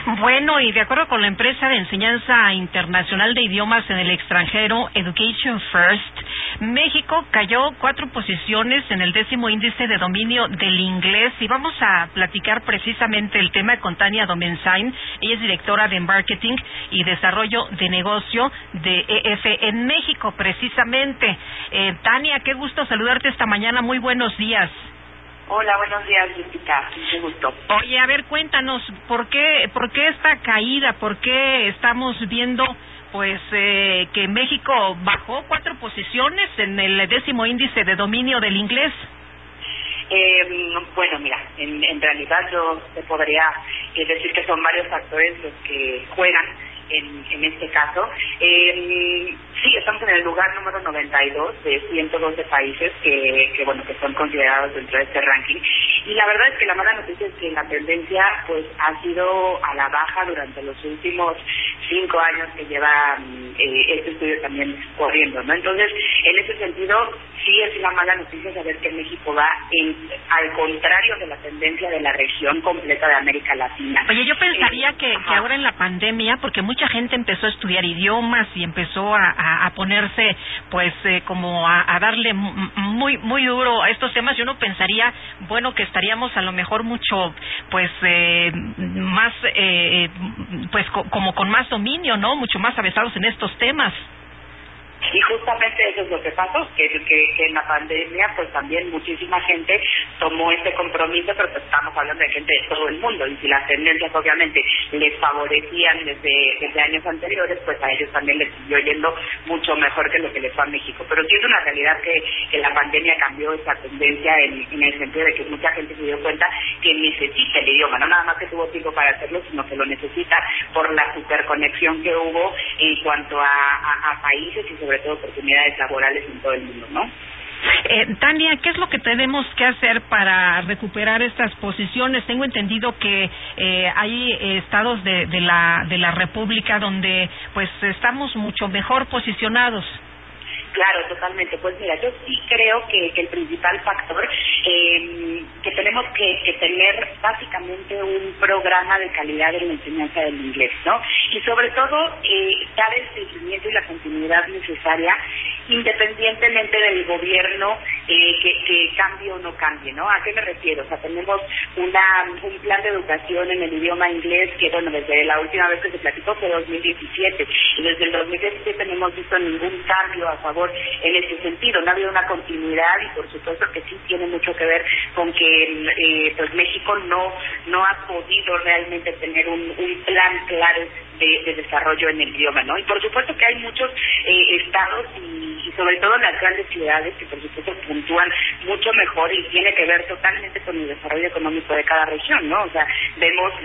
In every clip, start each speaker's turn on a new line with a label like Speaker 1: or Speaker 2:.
Speaker 1: Bueno, y de acuerdo con la empresa de enseñanza internacional de idiomas en el extranjero, Education First, México cayó 4 posiciones en el 10º índice de dominio del inglés, y vamos a platicar precisamente el tema con Tania Domenzain. Ella es directora de Marketing y Desarrollo de Negocio de EF en México, precisamente. Tania, qué gusto saludarte esta mañana, muy buenos días.
Speaker 2: Hola, buenos días, Jessica. Mucho gusto.
Speaker 1: Oye, a ver, cuéntanos, ¿por qué esta caída? ¿Por qué estamos viendo, que México bajó 4 posiciones en el 10º índice de dominio del inglés?
Speaker 2: Bueno, mira, en realidad yo te podría decir que son varios factores los que juegan en este caso. Sí, estamos en el lugar número 92 de 112 países que son considerados dentro de este ranking. Y la verdad es que la mala noticia es que la tendencia ha sido a la baja durante los últimos 5 años que lleva este estudio también corriendo, ¿no? Entonces, en ese sentido, sí es una mala noticia saber que México va al contrario de la tendencia de la región completa de América Latina.
Speaker 1: Oye, yo pensaría que ahora en la pandemia, porque mucha gente empezó a estudiar idiomas y empezó a ponerse, como a darle muy duro a estos temas, yo no pensaría, que estaríamos a lo mejor mucho, más, como con más dominio, ¿no? Mucho más avesados en estos temas.
Speaker 2: Y justamente eso es lo que pasó, que en la pandemia también muchísima gente tomó este compromiso, pero estamos hablando de gente de todo el mundo, y si las tendencias obviamente les favorecían desde años anteriores, a ellos también les siguió yendo mucho mejor que lo que les fue a México. Pero sí es una realidad que la pandemia cambió esa tendencia en el sentido de que mucha gente se dio cuenta que necesita el idioma, no nada más que tuvo tiempo para hacerlo, sino que lo necesita por la superconexión que hubo en cuanto a países y sobre todo oportunidades laborales en todo el mundo, ¿no?
Speaker 1: Tania, ¿qué es lo que tenemos que hacer para recuperar estas posiciones? Tengo entendido que hay estados de la República donde estamos mucho mejor posicionados.
Speaker 2: Claro, totalmente. Pues mira, yo sí creo que el principal factor que tenemos que tener básicamente un programa de calidad en la enseñanza del inglés, ¿no? Y sobre todo dar el seguimiento y la continuidad necesaria independientemente del gobierno que cambie o no cambie, ¿no? ¿A qué me refiero? O sea, tenemos un plan de educación en el idioma inglés que, desde la última vez que se platicó fue 2017, y desde el 2017 no hemos visto ningún cambio a favor en ese sentido. No ha habido una continuidad, y por supuesto que sí tiene mucho que ver con que México no ha podido realmente tener un plan claro de desarrollo en el idioma, ¿no? Y por supuesto que hay muchos estados y sobre todo en las grandes ciudades que por supuesto puntúan mucho mejor, y tiene que ver totalmente con el desarrollo económico de cada región, ¿no? O sea, vemos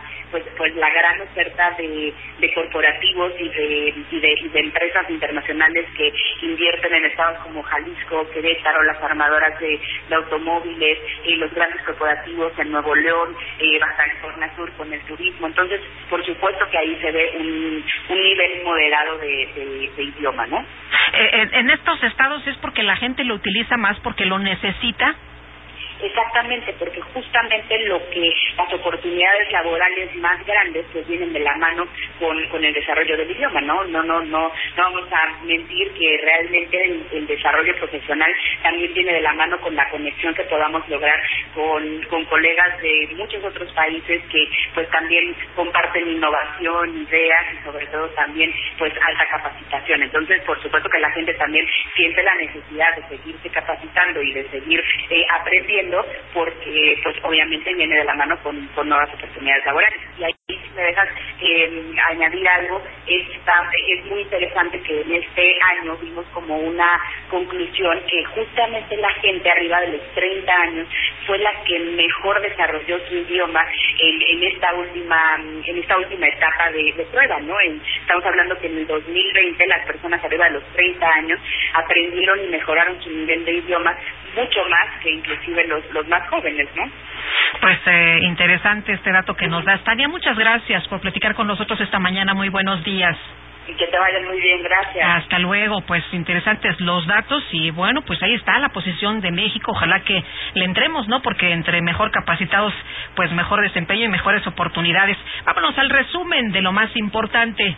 Speaker 2: la gran oferta de corporativos y de empresas internacionales que invierten en estados como Jalisco, Querétaro, las armadoras de automóviles, los grandes corporativos en Nuevo León, Baja California Sur con el turismo. Entonces, por supuesto que ahí se ve un nivel moderado de idioma, ¿no?
Speaker 1: En estos estados es porque la gente lo utiliza más, porque lo necesita.
Speaker 2: Exactamente, porque justamente las oportunidades laborales más grandes vienen de la mano con el desarrollo del idioma, ¿no? No vamos a mentir que realmente el desarrollo profesional también viene de la mano con la conexión que podamos lograr con colegas de muchos otros países que también comparten innovación, ideas y sobre todo también alta capacitación. Entonces, por supuesto que la gente también siente la necesidad de seguirse capacitando y de seguir aprendiendo, porque obviamente viene de la mano con nuevas oportunidades laborales. Y ahí, si me dejas añadir algo, es muy interesante que en este año vimos como una conclusión que justamente la gente arriba de los 30 años fue la que mejor desarrolló su idioma en esta última etapa de prueba, ¿no? Estamos hablando que en el 2020 las personas arriba de los 30 años aprendieron y mejoraron su nivel de idioma mucho más que inclusive los más jóvenes, ¿no?
Speaker 1: Interesante este dato que nos das. Tania, muchas gracias por platicar con nosotros esta mañana. Muy buenos días.
Speaker 2: Y que te vayan muy bien, gracias.
Speaker 1: Hasta luego, pues interesantes los datos y bueno, pues ahí está la posición de México, ojalá que le entremos, ¿no? Porque entre mejor capacitados, pues mejor desempeño y mejores oportunidades. Vámonos al resumen de lo más importante.